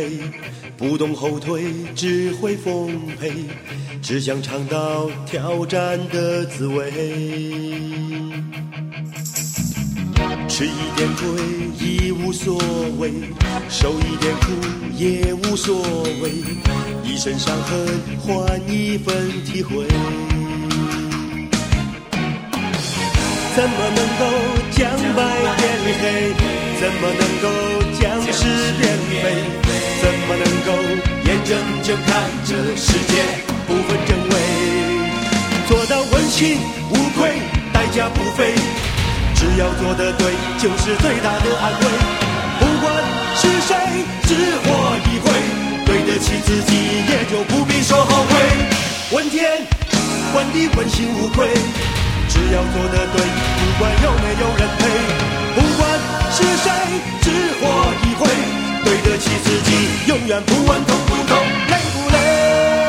累，不懂后退，只会奉陪，只想尝到挑战的滋味。吃一点亏已无所谓，受一点苦也无所谓，一身伤痕换一份体会。怎么能够将白变黑？怎么能够将是变非？怎么能够眼睁睁看着世界不分真伪？做到问心无愧，代价不菲，只要做得对，就是最大的安慰。不管是谁，只活一回，对得起自己，也就不必说后悔。问天问地问心无愧，只要做得对，不管有没有人陪。不管是谁，只活一回，对得起自己，永远不问痛不痛，累不累。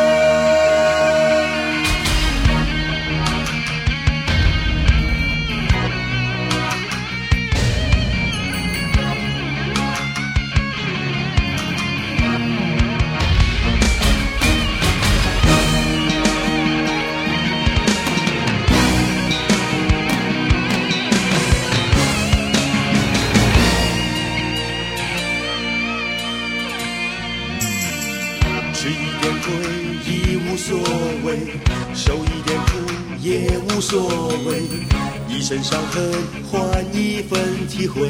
吃一点亏已无所谓，受一点苦也无所谓，一身伤痕换一份体会。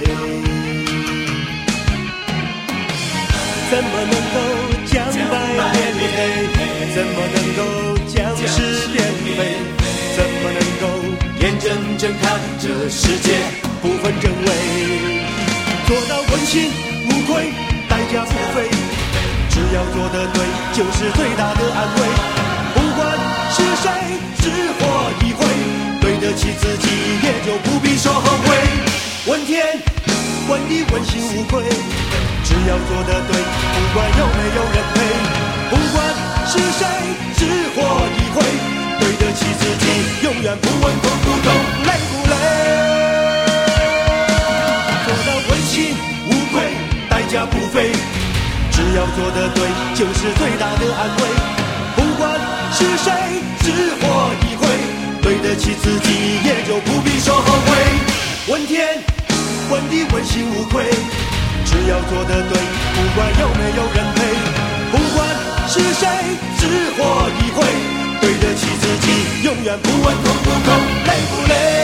怎么能够将白变黑？怎么能够将是变非？怎么能够眼睁睁看着世界不分真伪？做到问心无愧，代价不菲，只要做得对，就是最大的安慰。不管是谁，只活一回，对得起自己，也就不必说后悔。问天问地问心无愧，只要做得对，不管有没有人陪。不管是谁，只活一回，对得起自己，永远不问痛不痛，累不累。做到问心无愧，代价不菲，只要做得对，就是最大的安慰。不管是谁，只活一回，对得起自己，也就不必说后悔。问天问地问心无愧，只要做得对，不管有没有人陪。不管是谁，只活一回，对得起自己，永远不问痛不痛，累不累。